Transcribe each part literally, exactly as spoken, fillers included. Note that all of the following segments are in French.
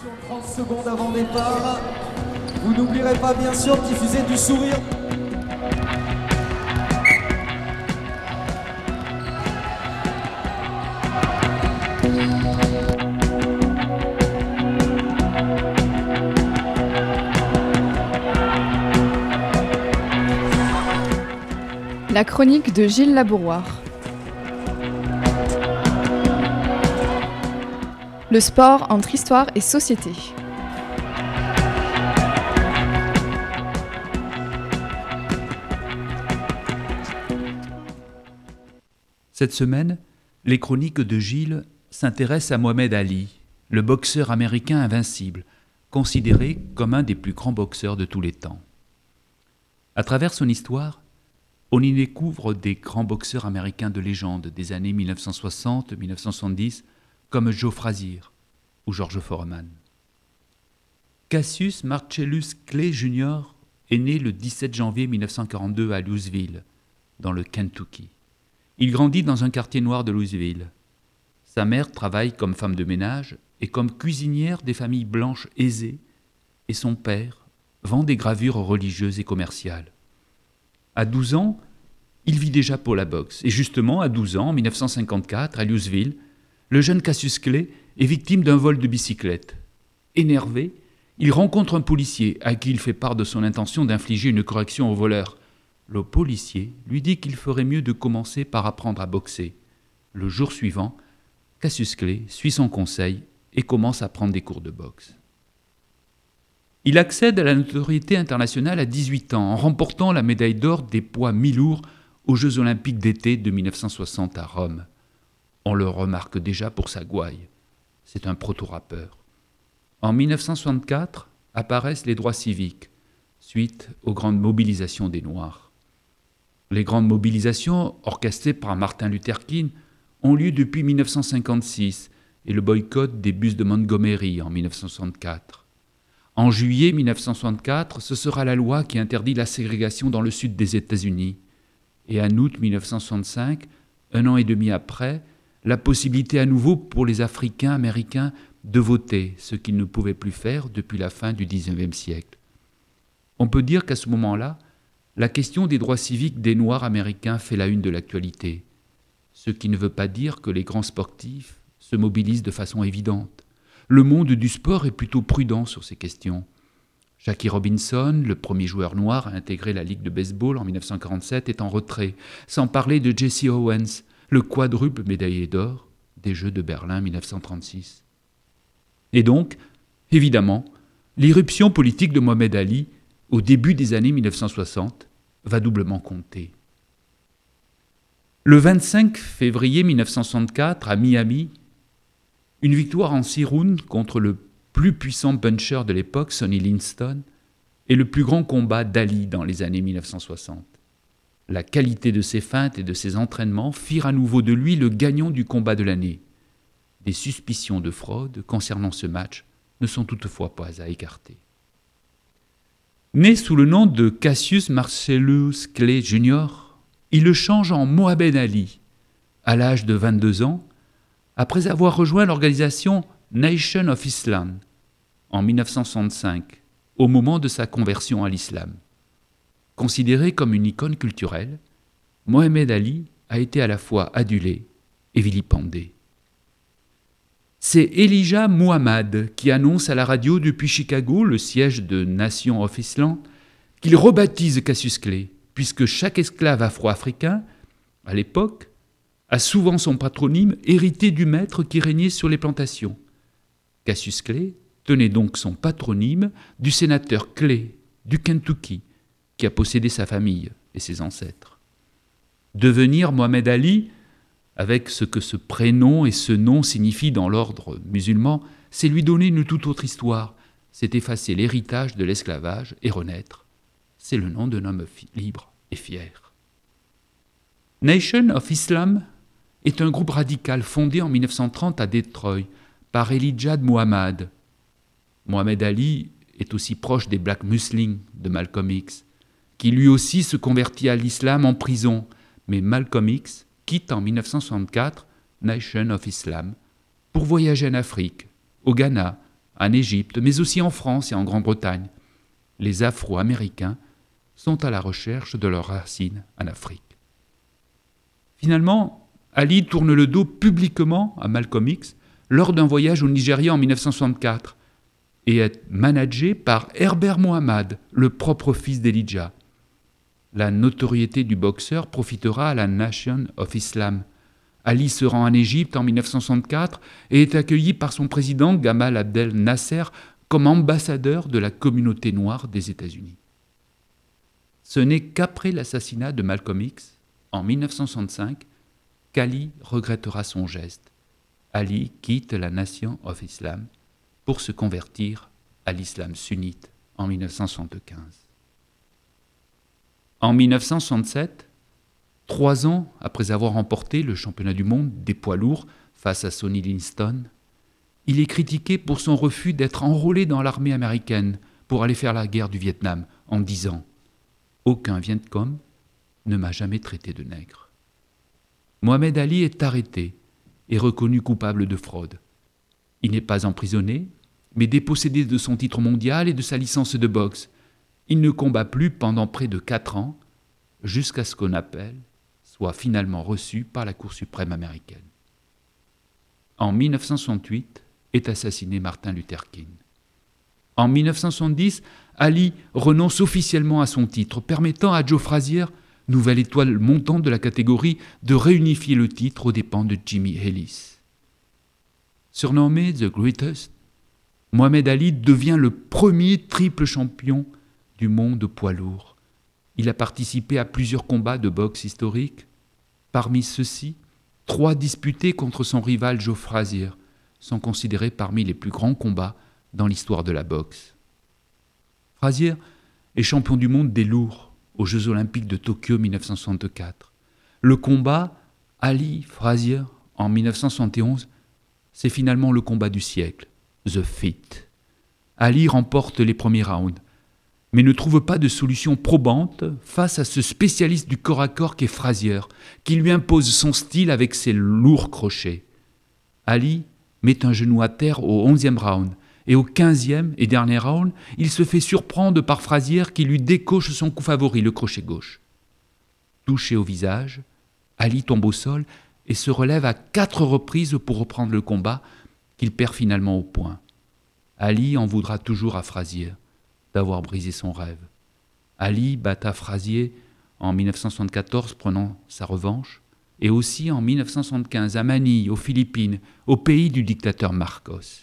trente secondes avant départ. Vous n'oublierez pas bien sûr de diffuser du sourire. La chronique de Gilles Labouroire. Le sport entre histoire et société. Cette semaine, les chroniques de Gilles s'intéressent à Mohamed Ali, le boxeur américain invincible, considéré comme un des plus grands boxeurs de tous les temps. À travers son histoire, on y découvre des grands boxeurs américains de légende des années mille neuf cent soixante à mille neuf cent soixante-dix, comme Joe Frazier ou George Foreman. Cassius Marcellus Clay junior est né le dix-sept janvier mille neuf cent quarante-deux à Louisville, dans le Kentucky. Il grandit dans un quartier noir de Louisville. Sa mère travaille comme femme de ménage et comme cuisinière des familles blanches aisées, et son père vend des gravures religieuses et commerciales. À douze ans, il vit déjà pour la boxe. Et justement, à douze ans, en mille neuf cent cinquante-quatre, à Louisville, le jeune Cassius Clay est victime d'un vol de bicyclette. Énervé, il rencontre un policier à qui il fait part de son intention d'infliger une correction au voleur. Le policier lui dit qu'il ferait mieux de commencer par apprendre à boxer. Le jour suivant, Cassius Clay suit son conseil et commence à prendre des cours de boxe. Il accède à la notoriété internationale à dix-huit ans en remportant la médaille d'or des poids mi-lourds aux Jeux olympiques d'été de mille neuf cent soixante à Rome. On le remarque déjà pour sa gouaille. C'est un proto-rappeur. En mille neuf cent soixante-quatre apparaissent les droits civiques, suite aux grandes mobilisations des Noirs. Les grandes mobilisations, orchestrées par Martin Luther King, ont lieu depuis mille neuf cent cinquante-six et le boycott des bus de Montgomery en mille neuf cent soixante-quatre. En juillet mille neuf cent soixante-quatre, ce sera la loi qui interdit la ségrégation dans le sud des États-Unis. Et en août mille neuf cent soixante-cinq, un an et demi après, la possibilité à nouveau pour les Africains américains de voter, ce qu'ils ne pouvaient plus faire depuis la fin du dix-neuvième siècle. On peut dire qu'à ce moment-là, la question des droits civiques des Noirs américains fait la une de l'actualité, ce qui ne veut pas dire que les grands sportifs se mobilisent de façon évidente. Le monde du sport est plutôt prudent sur ces questions. Jackie Robinson, le premier joueur noir à intégrer la Ligue de baseball en mille neuf cent quarante-sept, est en retrait, sans parler de Jesse Owens, le quadruple médaillé d'or des Jeux de Berlin mille neuf cent trente-six. Et donc, évidemment, l'irruption politique de Mohamed Ali, au début des années mille neuf cent soixante, va doublement compter. Le vingt-cinq février mille neuf cent soixante-quatre, à Miami, une victoire en six rounds contre le plus puissant puncher de l'époque, Sonny Liston, est le plus grand combat d'Ali dans les années mille neuf cent soixante. La qualité de ses feintes et de ses entraînements firent à nouveau de lui le gagnant du combat de l'année. Des suspicions de fraude concernant ce match ne sont toutefois pas à écarter. Né sous le nom de Cassius Marcellus Clay junior, il le change en Mohamed Ali, à l'âge de vingt-deux ans, après avoir rejoint l'organisation Nation of Islam en mille neuf cent soixante-cinq, au moment de sa conversion à l'islam. Considéré comme une icône culturelle, Mohamed Ali a été à la fois adulé et vilipendé. C'est Elijah Muhammad qui annonce à la radio depuis Chicago, le siège de Nation of Islam, qu'il rebaptise Cassius Clay, puisque chaque esclave afro-africain, à l'époque, a souvent son patronyme hérité du maître qui régnait sur les plantations. Cassius Clay tenait donc son patronyme du sénateur Clay du Kentucky, qui a possédé sa famille et ses ancêtres. Devenir Mohamed Ali, avec ce que ce prénom et ce nom signifient dans l'ordre musulman, c'est lui donner une toute autre histoire, c'est effacer l'héritage de l'esclavage et renaître. C'est le nom d'un homme libre et fier. Nation of Islam est un groupe radical fondé en mille neuf cent trente à Detroit par Elijah Muhammad. Mohamed Ali est aussi proche des Black Muslims de Malcolm X, qui lui aussi se convertit à l'islam en prison, mais Malcolm X quitte en mille neuf cent soixante-quatre Nation of Islam pour voyager en Afrique, au Ghana en Égypte, mais aussi en France et en Grande-Bretagne. Les Afro-Américains sont à la recherche de leurs racines en Afrique. Finalement, Ali tourne le dos publiquement à Malcolm X lors d'un voyage au Nigeria en mille neuf cent soixante-quatre et est managé par Herbert Mohammad, le propre fils d'Elijah. La notoriété du boxeur profitera à la Nation of Islam. Ali se rend en Égypte en mille neuf cent soixante-quatre et est accueilli par son président Gamal Abdel Nasser comme ambassadeur de la communauté noire des États-Unis. Ce n'est qu'après l'assassinat de Malcolm X, en mille neuf cent soixante-cinq, qu'Ali regrettera son geste. Ali quitte la Nation of Islam pour se convertir à l'islam sunnite en mille neuf cent soixante-quinze. En mille neuf cent soixante-sept, trois ans après avoir remporté le championnat du monde des poids lourds face à Sonny Liston, il est critiqué pour son refus d'être enrôlé dans l'armée américaine pour aller faire la guerre du Vietnam en disant « Aucun Vietcong ne m'a jamais traité de nègre ». Mohamed Ali est arrêté et reconnu coupable de fraude. Il n'est pas emprisonné, mais dépossédé de son titre mondial et de sa licence de boxe. Il ne combat plus pendant près de quatre ans, jusqu'à ce qu'un appel soit finalement reçu par la Cour suprême américaine. En mille neuf cent soixante-huit est assassiné Martin Luther King. En mille neuf cent soixante-dix, Ali renonce officiellement à son titre, permettant à Joe Frazier, nouvelle étoile montante de la catégorie, de réunifier le titre aux dépens de Jimmy Ellis. Surnommé The Greatest, Mohamed Ali devient le premier triple champion du monde poids lourd. Il a participé à plusieurs combats de boxe historiques. Parmi ceux-ci, trois disputés contre son rival Joe Frazier sont considérés parmi les plus grands combats dans l'histoire de la boxe. Frazier est champion du monde des lourds aux Jeux Olympiques de Tokyo mille neuf cent soixante-quatre. Le combat Ali-Frazier en mille neuf cent soixante et onze, c'est finalement le combat du siècle, The Fight. Ali remporte les premiers rounds, mais ne trouve pas de solution probante face à ce spécialiste du corps à corps qu'est Frazier, qui lui impose son style avec ses lourds crochets. Ali met un genou à terre au onzième round, et au quinzième et dernier round, il se fait surprendre par Frazier qui lui décoche son coup favori, le crochet gauche. Touché au visage, Ali tombe au sol et se relève à quatre reprises pour reprendre le combat, qu'il perd finalement au point. Ali en voudra toujours à Frazier d'avoir brisé son rêve. Ali batta Frazier en mille neuf cent soixante-quatorze prenant sa revanche, et aussi en mille neuf cent soixante-quinze à Manille, aux Philippines, au pays du dictateur Marcos.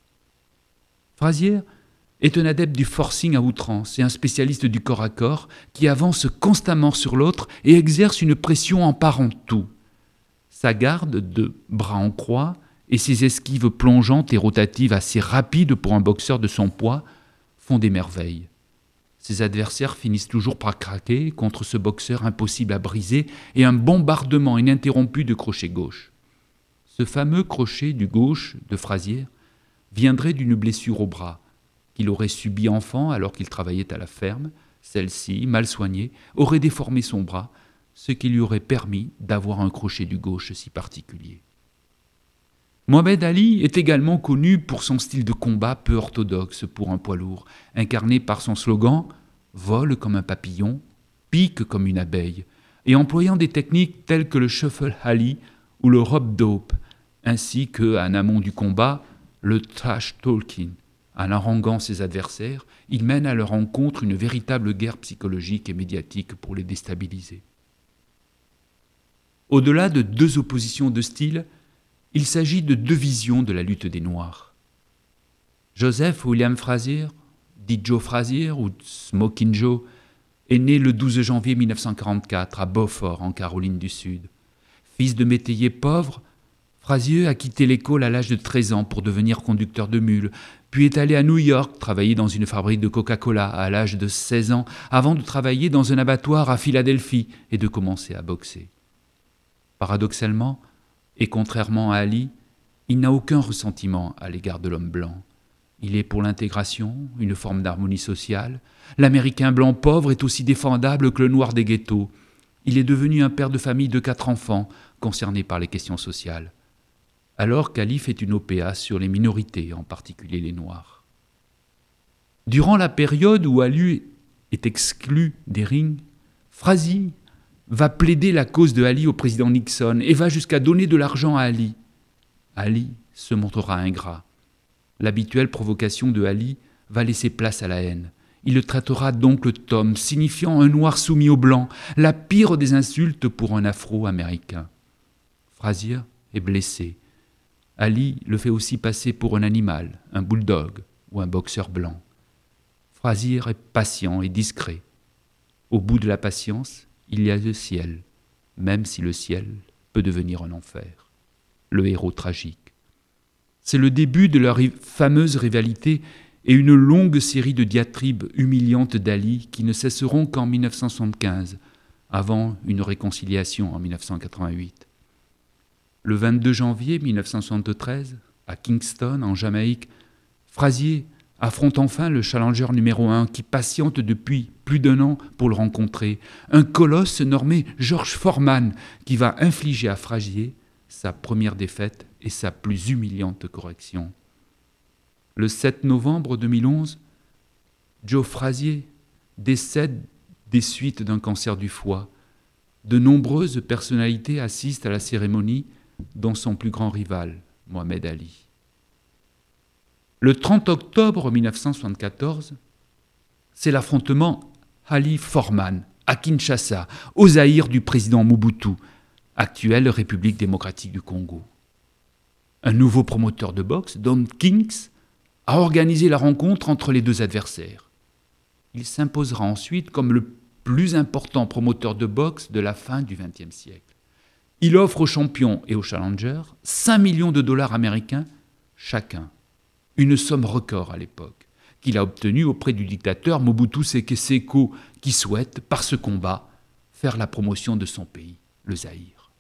Frazier est un adepte du forcing à outrance et un spécialiste du corps à corps qui avance constamment sur l'autre et exerce une pression en parant tout. Sa garde de bras en croix et ses esquives plongeantes et rotatives assez rapides pour un boxeur de son poids font des merveilles. Ses adversaires finissent toujours par craquer contre ce boxeur impossible à briser et un bombardement ininterrompu de crochet gauche. Ce fameux crochet du gauche de Frazier viendrait d'une blessure au bras qu'il aurait subie enfant alors qu'il travaillait à la ferme. Celle-ci, mal soignée, aurait déformé son bras, ce qui lui aurait permis d'avoir un crochet du gauche si particulier. Mohamed Ali est également connu pour son style de combat peu orthodoxe pour un poids lourd, incarné par son slogan « Vole comme un papillon, pique comme une abeille » et employant des techniques telles que le shuffle Ali ou le rope dope, ainsi qu'en amont du combat, le trash talking. En haranguant ses adversaires, il mène à leur rencontre une véritable guerre psychologique et médiatique pour les déstabiliser. Au-delà de deux oppositions de style, il s'agit de deux visions de la lutte des Noirs. Joseph William Frazier, dit Joe Frazier ou Smoking Joe, est né le douze janvier mille neuf cent quarante-quatre à Beaufort, en Caroline du Sud. Fils de métayer pauvre, Frazier a quitté l'école à l'âge de treize ans pour devenir conducteur de mule, puis est allé à New York travailler dans une fabrique de Coca-Cola à l'âge de seize ans, avant de travailler dans un abattoir à Philadelphie et de commencer à boxer. Paradoxalement, et contrairement à Ali, il n'a aucun ressentiment à l'égard de l'homme blanc. Il est pour l'intégration, une forme d'harmonie sociale. L'Américain blanc pauvre est aussi défendable que le noir des ghettos. Il est devenu un père de famille de quatre enfants, concerné par les questions sociales. alors qu'Ali fait une O P A sur les minorités, en particulier les Noirs. Durant la période où Ali est exclu des rings, Frazier va plaider la cause de Ali au président Nixon et va jusqu'à donner de l'argent à Ali. Ali se montrera ingrat. L'habituelle provocation de Ali va laisser place à la haine. Il le traitera d'oncle Tom, signifiant un noir soumis au blanc, la pire des insultes pour un afro-américain. Frazier est blessé. Ali le fait aussi passer pour un animal, un bulldog ou un boxeur blanc. Frazier est patient et discret. Au bout de la patience, il y a le ciel, même si le ciel peut devenir un enfer. Le héros tragique. C'est le début de leur fameuse rivalité et une longue série de diatribes humiliantes d'Ali qui ne cesseront qu'en dix-neuf cent soixante-quinze, avant une réconciliation en dix-neuf cent quatre-vingt-huit. Le vingt-deux janvier dix-neuf cent soixante-treize, à Kingston, en Jamaïque, Frazier affronte enfin le challenger numéro un qui patiente depuis plus d'un an pour le rencontrer, un colosse nommé George Foreman qui va infliger à Frazier sa première défaite et sa plus humiliante correction. Le sept novembre deux mille onze, Joe Frazier décède des suites d'un cancer du foie. De nombreuses personnalités assistent à la cérémonie, dont son plus grand rival, Mohamed Ali. Le trente octobre dix-neuf cent soixante-quatorze, c'est l'affrontement Ali-Foreman à Kinshasa, au Zaïre du président Mobutu, actuelle République démocratique du Congo. Un nouveau promoteur de boxe, Don Kings, a organisé la rencontre entre les deux adversaires. Il s'imposera ensuite comme le plus important promoteur de boxe de la fin du vingtième siècle. Il offre aux champions et aux challengers cinq millions de dollars américains chacun, une somme record à l'époque, qu'il a obtenue auprès du dictateur Mobutu Sese Seko, qui souhaite, par ce combat, faire la promotion de son pays, le Zaïre.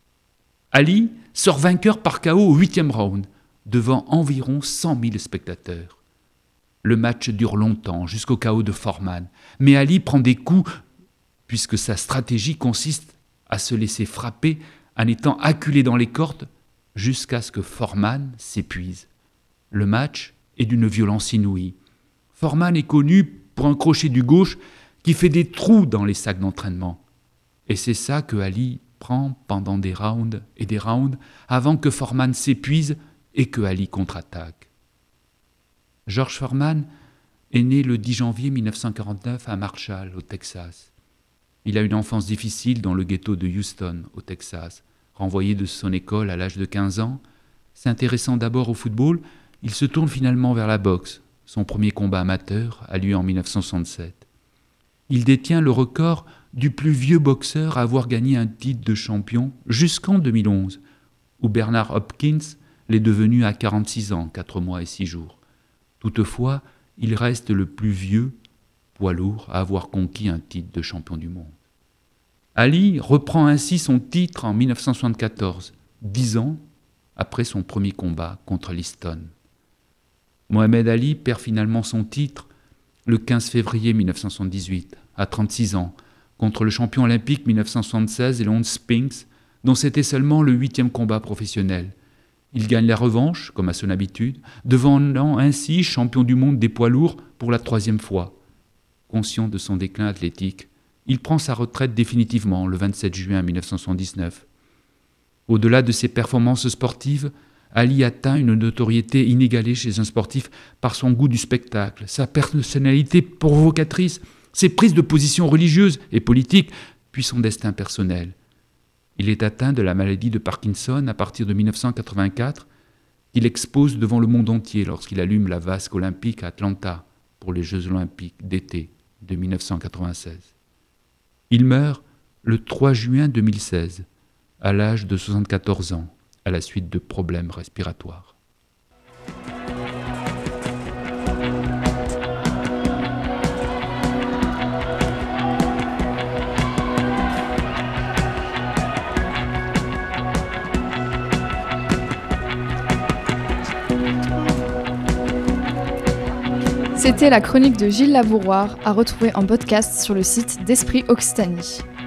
Ali sort vainqueur par K O au huitième round, devant environ cent mille spectateurs. Le match dure longtemps, jusqu'au K O de Foreman, mais Ali prend des coups puisque sa stratégie consiste à se laisser frapper en étant acculé dans les cordes jusqu'à ce que Foreman s'épuise. Le match est d'une violence inouïe. Foreman est connu pour un crochet du gauche qui fait des trous dans les sacs d'entraînement. Et c'est ça que Ali prend pendant des rounds et des rounds avant que Foreman s'épuise et que Ali contre-attaque. George Foreman est né le dix janvier dix-neuf cent quarante-neuf à Marshall, au Texas. Il a une enfance difficile dans le ghetto de Houston, au Texas. Renvoyé de son école à l'âge de quinze ans, s'intéressant d'abord au football, il se tourne finalement vers la boxe. Son premier combat amateur a lieu en dix-neuf cent soixante-sept. Il détient le record du plus vieux boxeur à avoir gagné un titre de champion jusqu'en deux mille onze, où Bernard Hopkins l'est devenu à quarante-six ans, quatre mois et six jours. Toutefois, il reste le plus vieux poids lourd à avoir conquis un titre de champion du monde. Ali reprend ainsi son titre en dix-neuf cent soixante-quatorze, dix ans après son premier combat contre Liston. Mohamed Ali perd finalement son titre le quinze février dix-neuf cent soixante-dix-huit, à trente-six ans, contre le champion olympique dix-neuf cent soixante-seize, Leon Spinks, dont c'était seulement le huitième combat professionnel. Il gagne la revanche, comme à son habitude, devenant ainsi champion du monde des poids lourds pour la troisième fois. Conscient de son déclin athlétique, il prend sa retraite définitivement le vingt-sept juin dix-neuf cent soixante-dix-neuf. Au-delà de ses performances sportives, Ali atteint une notoriété inégalée chez un sportif par son goût du spectacle, sa personnalité provocatrice, ses prises de position religieuses et politiques, puis son destin personnel. Il est atteint de la maladie de Parkinson à partir de dix-neuf cent quatre-vingt-quatre, qu'il expose devant le monde entier lorsqu'il allume la vasque olympique à Atlanta pour les Jeux olympiques d'été de dix-neuf cent quatre-vingt-seize. Il meurt le trois juin deux mille seize, à l'âge de soixante-quatorze ans, à la suite de problèmes respiratoires. C'était la chronique de Gilles Labouroir, à retrouver en podcast sur le site d'Esprit Occitanie.